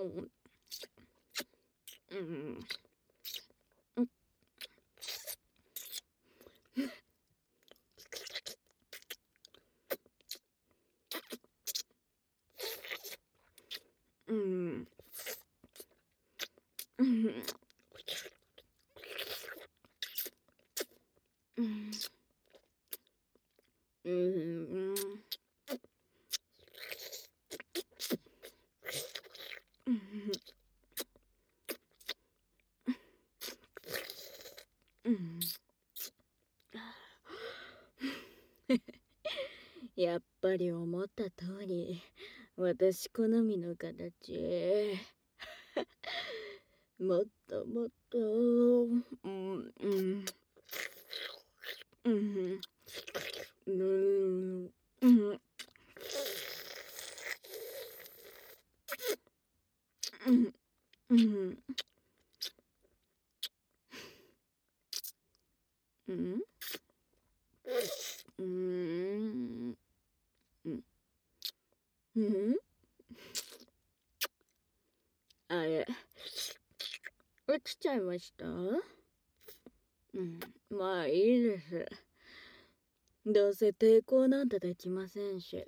やっぱり思った通り、私好みの形。もっともっと、あれ、落ちちゃいました？まあいいです。どうせ抵抗なんてできませんし。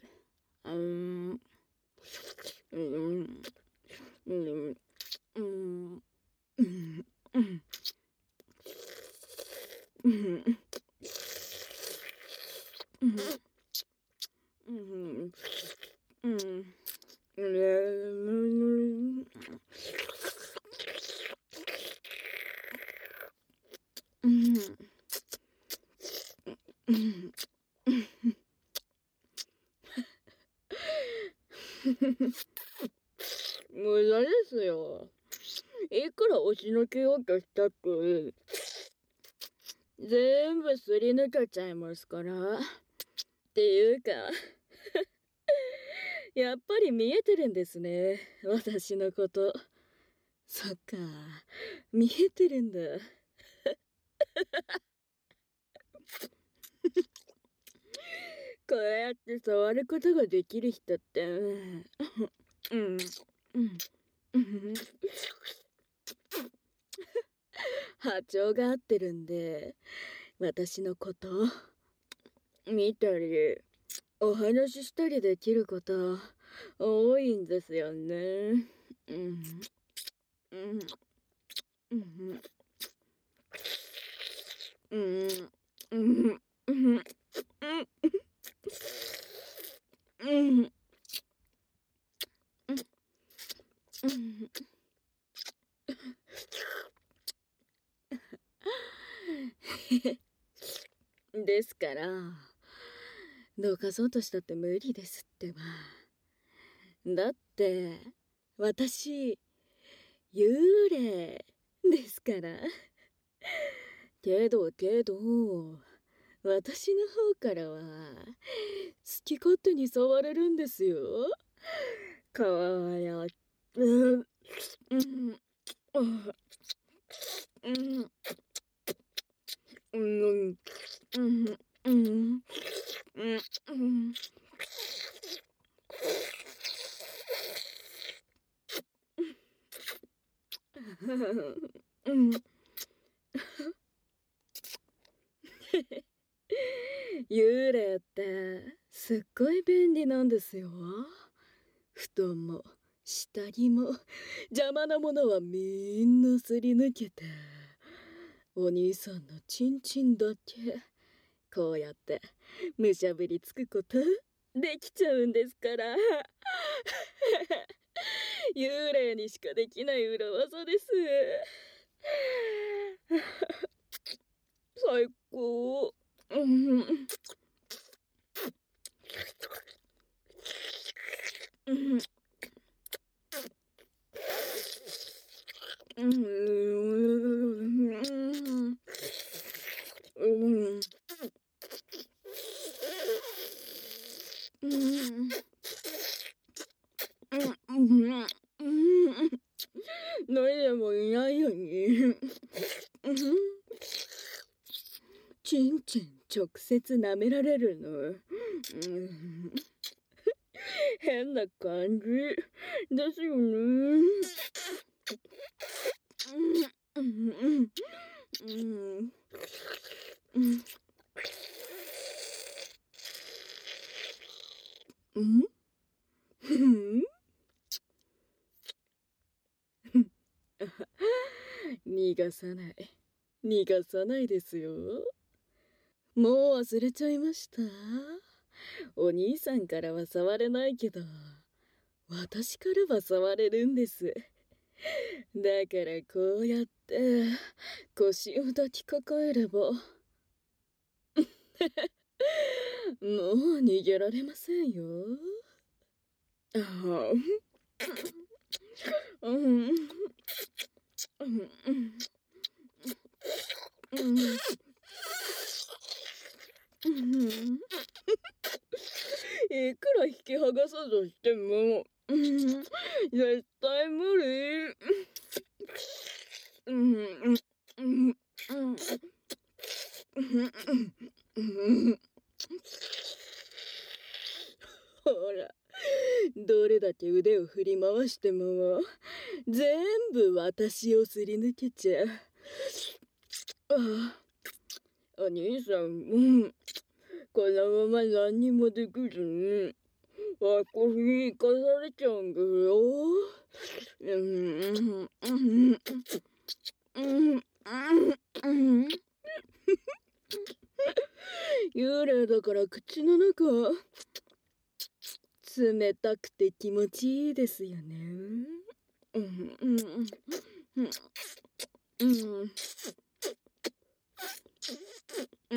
無駄ですよ。いくら押しのけようとしたって、全部すり抜けちゃいますから。っていうか、やっぱり見えてるんですね。私のこと。そっか、見えてるんだ。こうやって触ることができる人って、波長が合ってるんで、私のこと見たり、お話ししたりできること多いんですよね。ですから、どかそうとしたって無理ですってば。だって、私、幽霊ですから。けど、私の方からは、好き勝手に触れるんですよ。かわや、幽霊ってすっごい便利なんですよ。布団も下着も邪魔なものはみんなすり抜けて、お兄さんのチンチンだけこうやってむしゃぶりつくことできちゃうんですから。幽霊にしかできない裏技です。最高。誰でもいないように。ちんちん直接舐められるの。変な感じ。 ですよね。うん。うん。うん。うん。ふん。逃がさない。逃がさないですよ。もう忘れちゃいました？お兄さんからは触れないけど、私からは触れるんです。だからこうやって腰を抱きかかえれば、もう逃げられませんよ。ああ、うん、うん、うん、うん、うん。いくら引き剥がそうとしても、絶対無理。うん、うん、うん、うん、うん。ほら、どれだけ腕を振り回しても、全部私をすり抜けちゃう。ああ、お兄さん、このまま何にもできずに、私に生かされちゃうんだよ。うん、うん、うん、うん。幽霊だから口の中、冷たくて気持ちいいですよね。うん、うん、うん、うん。うん、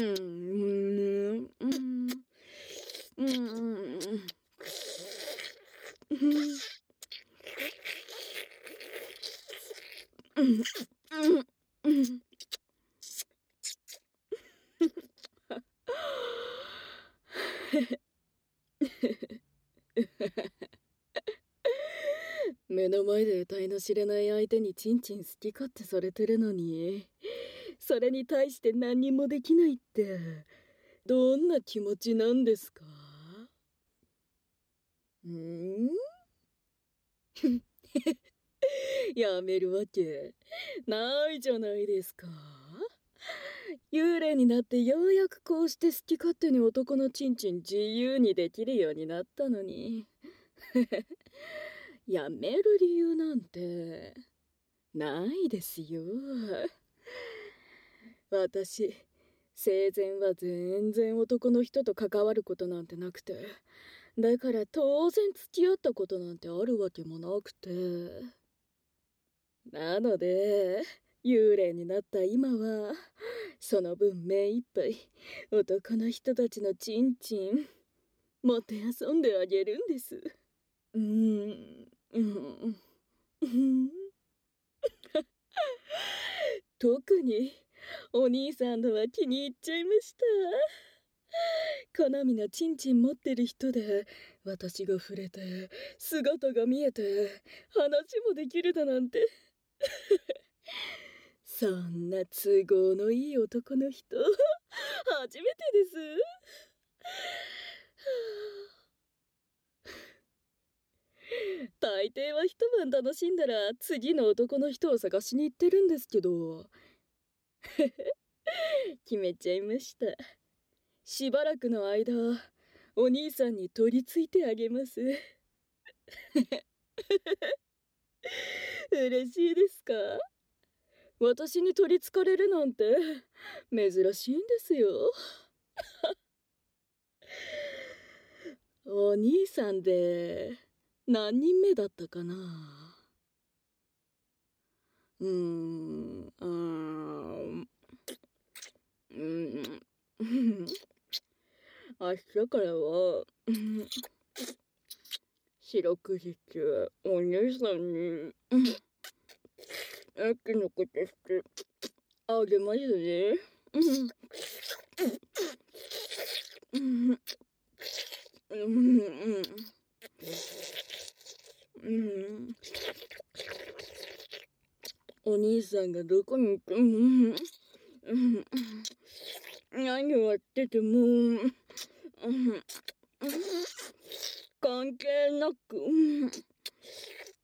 うん、うん、うん、うん、うん。目の前で得体の知れない相手にチンチン好き勝手されてるのに、それに対して何もできないって、どんな気持ちなんですか？んーやめるわけないじゃないですか。幽霊になってようやくこうして好き勝手に男のチンチン自由にできるようになったのに。やめる理由なんてないですよ。私、生前は全然男の人と関わることなんてなくて、だから当然付き合ったことなんてあるわけもなくて。なので、幽霊になった今は、その分目いっぱい男の人たちのチンチン、もてあそんであげるんです。うーん、うん、うん。特にお兄さんのは気に入っちゃいました。好みのチンチン持ってる人で、私が触れて、姿が見えて、話もできるだなんて。そんな都合のいい男の人、初めてです。大抵は一晩楽しんだら次の男の人を探しに行ってるんですけど、決めちゃいました。しばらくの間、お兄さんに取り付いてあげます。嬉しいですか？私に取り憑かれるなんて珍しいんですよ。お兄さんで何人目だったかな？うーん、あーうん、明日からは、四六時中お姉さんに、駅のことしてあげますね。うん、うん、うん、お兄さんがどこにいても、何をやってても、関係なく、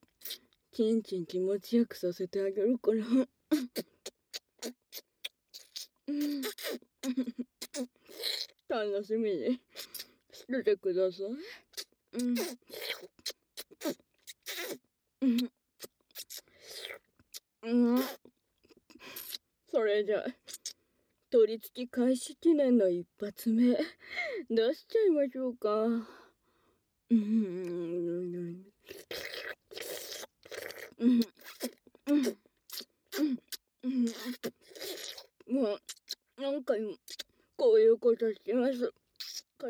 ちんちん気持ちよくさせてあげるから。楽しみにしててください。それじゃあ、取り付き開始記念の一発目、出しちゃいましょうか。もう、何回もこういうことしてますから、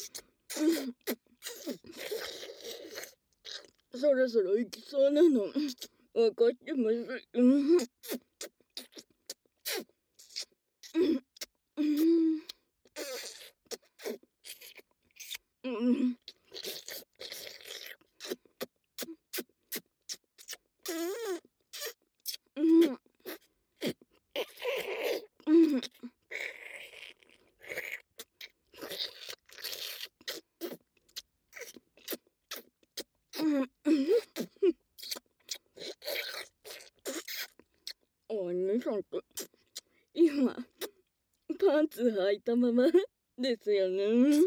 そろそろ行きそうなの、わかってます。お兄さんって今パンツ履いたままですよね。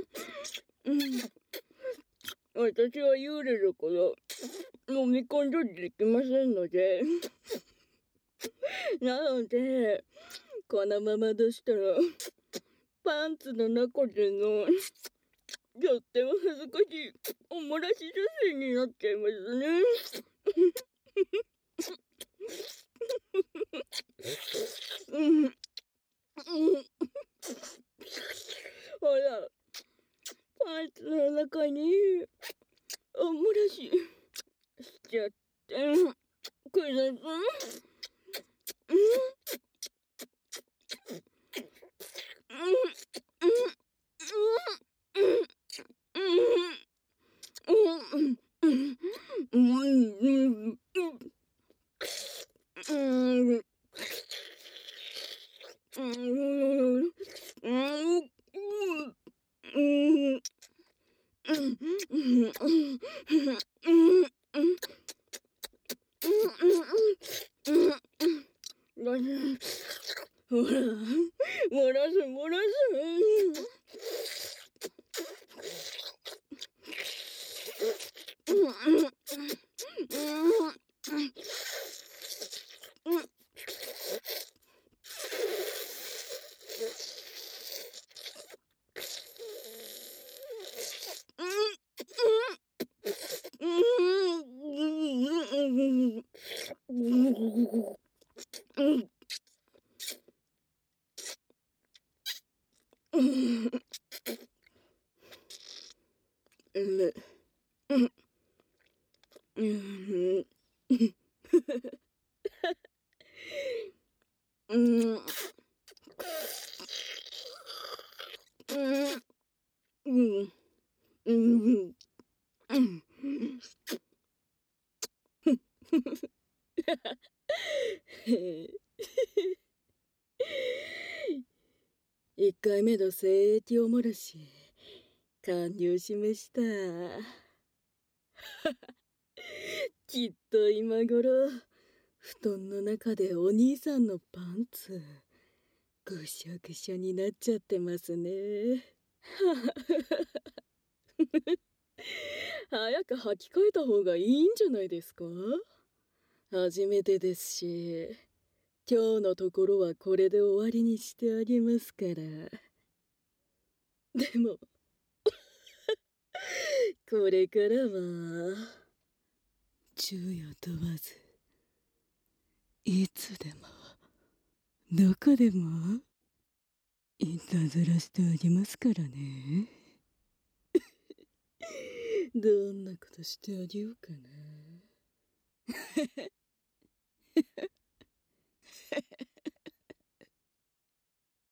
私は幽霊だから飲み込んだりできませんのでなのでこのまま出したらパンツの中でのとっても恥ずかしいおもらし写真になっちゃいますね。ほら、パンツの中におもらししちゃってください。ほら、漏らす漏らす。1回目の精液おもらし完了しました。きっと今頃布団の中でお兄さんのパンツぐしょぐしょになっちゃってますね。早く履き替えた方がいいんじゃないですか？初めてですし、今日のところはこれで終わりにしてあげますから。でもこれからは昼夜問わずいつでもどこでもいたずらしてあげますからね。どんなことしてあげようかな。